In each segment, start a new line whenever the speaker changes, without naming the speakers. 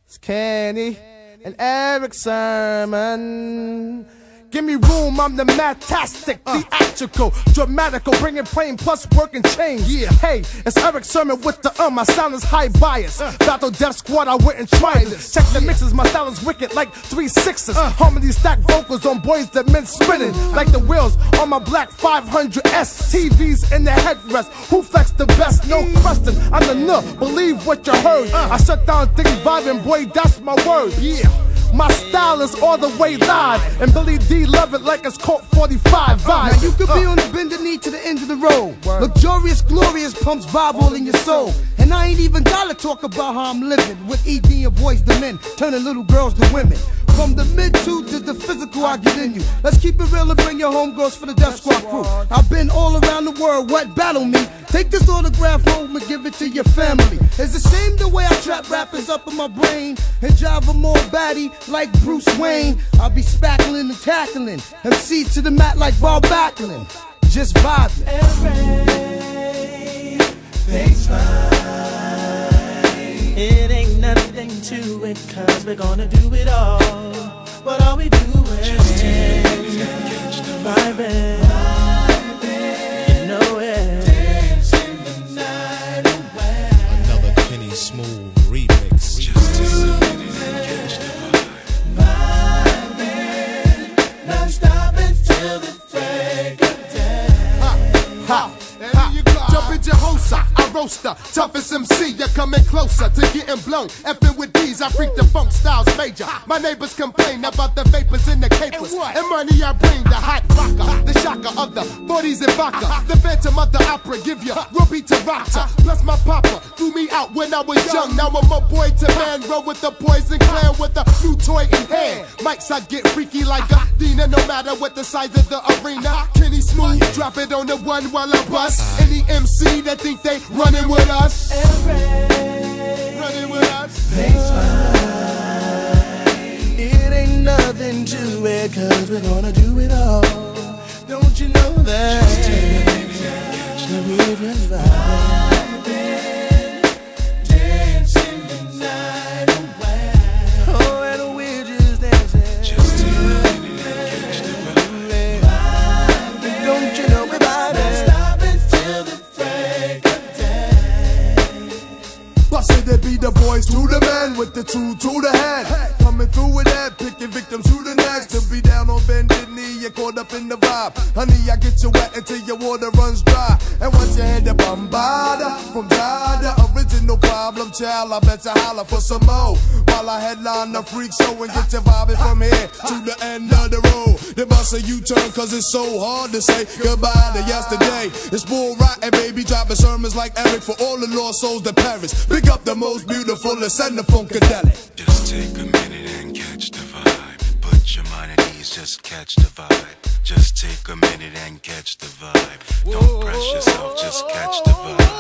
It's Kenny and Eric Sermon. Give me room, I'm the matastic, theatrical, dramatical, bringing plain plus working change. Yeah, hey, it's Eric Sermon with the my sound is high bias. Battle Death Squad, I wouldn't try this. Check the mixes, my style is wicked like 3 6s. Harmony stack vocals on boys that men spinning like the wheels on my black 500S. TVs in the headrest, who flex the best? No question, I'm the believe what you heard. I shut down things vibing, boy, that's my word. Yeah. My style is all the way live, and Billy D love it like it's Colt 45 vibe.
Now you could be on the bended knee to the end of the road. Luxurious, glorious, pumps vibe all in your soul. And I ain't even gotta talk about how I'm living, with ED and boys to men, turning little girls to women. From the mid-to the physical I get in you. Let's keep it real and bring your homegirls for the Death Squad crew. I've been all around the world, what battle me? Take this autograph home and give it to your family. It's a shame the way I trap rappers up in my brain and drive them all batty like Bruce Wayne. I'll be spackling and tackling MC to the mat like Bob Backlund. Just vibing.
Everything's fine. It ain't nothing to it, cause we're gonna do it all. But all we do is just vibing. You know it. Dancing the night away.
Another Kenny Smooth remix. Just take a minute and catch the vibe.
Vibing, non stop until the break of day.
Ha! Jump in Jehosa, I roaster, toughest MC, you're coming closer to getting blown. Effing with these, I freak the funk styles major. My neighbors complain about the vapors in the capers. And money I bring, the hot rocker, the shocker of the 40s and vodka. The Phantom of the Opera, give you Ruby to Rata. Plus my papa threw me out when I was young. Now I'm a boy to man, roll with the Poison Clan with a new toy in hand. Mics I get freaky like a Dina, no matter what the size of the arena. Kenny Smooth, drop it on the one while I bust. Any MC that think they running with us, running with us.
Things fine. It ain't nothing to it, cause we're gonna do it all. Don't you know that? We're just vibing, dancing the night away. Oh, and we're just dancing.
Just take a minute and catch the
vibe. Don't you know we're vibing? Stop until the break of day.
Bustin' they be the boys to the man with the two to the head. Coming through with that, picking victims to the next. To be down on bended knee, you're caught up in the vibe. Honey, I get you wet until your water runs dry. And once you head to Bombada, from Dada, original problem child, I bet you holler for some more. While I headline the freak show and get you vibing from here to the end of the road. They bust a U-turn cause it's so hard to say goodbye to yesterday. It's bull rotten, baby, dropping sermons like Eric for all the lost souls that perish. Pick up the most beautiful and send the funkadelic.
Just take a minute and catch the vibe. Put your mind at ease, just catch the vibe. Just take a minute and catch the vibe. Don't press yourself, just catch the vibe.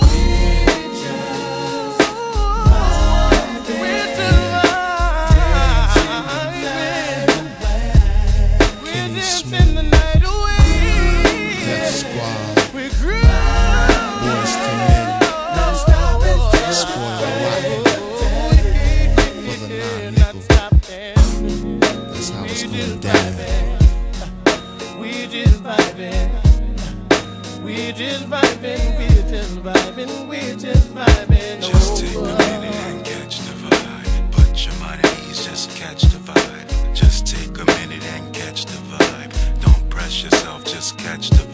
Kenny Smooth, Death Squad, Boys to Men, Spoil Rotten for the 9 nickel. That's how it's going down.
We're just vibing. We're just vibing. We're just vibing. We're just vibing.
Just take a minute and catch the vibe. Put your mind at ease, just catch the vibe. Just take a minute and catch the vibe. Don't press yourself, just catch the vibe.